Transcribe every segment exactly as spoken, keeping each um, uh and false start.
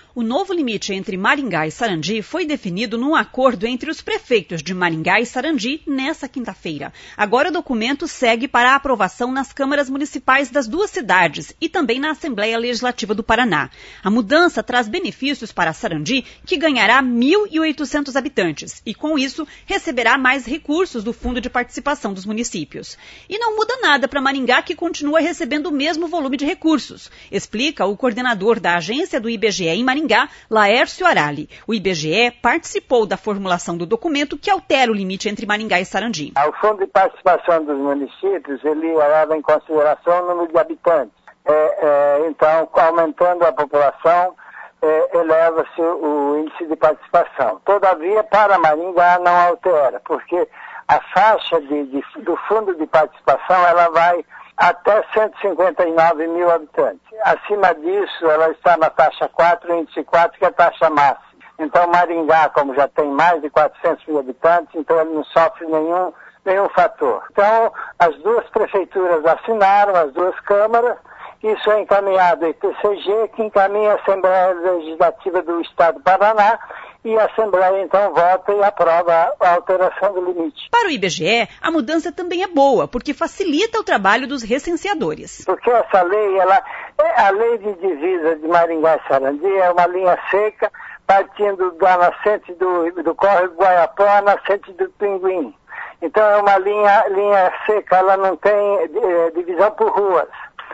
O novo limite entre Maringá e Sarandi foi definido num acordo entre os prefeitos de Maringá e Sarandi nesta quinta-feira. Agora o documento segue para a aprovação nas câmaras municipais das duas cidades e também na Assembleia Legislativa do Paraná. A mudança traz benefícios para Sarandi, que ganhará mil e oitocentos habitantes e, com isso, receberá mais recursos do Fundo de Participação dos Municípios. E não muda nada para Maringá, que continua recebendo o mesmo volume de recursos, explica o coordenador da agência do I B G E em Maringá, Laércio Arali. O I B G E participou da formulação do documento que altera o limite entre Maringá e Sarandi. O Fundo de Participação dos Municípios, ele leva em consideração o número de habitantes. É, é, então, aumentando a população, é, eleva-se o índice de participação. Todavia, para Maringá não altera, porque a faixa de, de, do Fundo de Participação ela vai até cento e cinquenta e nove mil habitantes. Acima disso, ela está na taxa quatro, índice quatro, que é a taxa máxima. Então, Maringá, como já tem mais de quatrocentos mil habitantes, então ele não sofre nenhum, nenhum fator. Então, as duas prefeituras assinaram, as duas câmaras, isso é encaminhado ao I P C G, que encaminha a Assembleia Legislativa do Estado do Paraná, e a Assembleia, então, vota e aprova a alteração do limite. Para o I B G E, a mudança também é boa, porque facilita o trabalho dos recenseadores. Porque essa lei, ela, a lei de divisa de Maringá e Sarandi é uma linha seca, partindo da nascente do, do córrego Guaiapó à nascente do Pinguim. Então, é uma linha, linha seca, ela não tem é, divisão por ruas.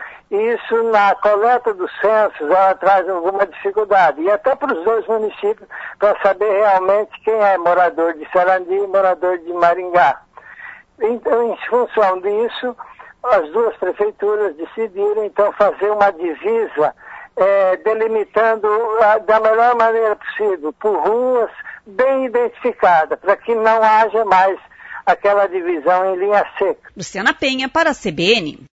Isso, na coleta dos censos, ela traz alguma dificuldade. E até para os dois municípios, para saber realmente quem é morador de Sarandi e morador de Maringá. Então, em função disso, as duas prefeituras decidiram, então, fazer uma divisa, é, delimitando a, da melhor maneira possível, por ruas bem identificadas, para que não haja mais aquela divisão em linha seca. Luciana Penha, para a C B N.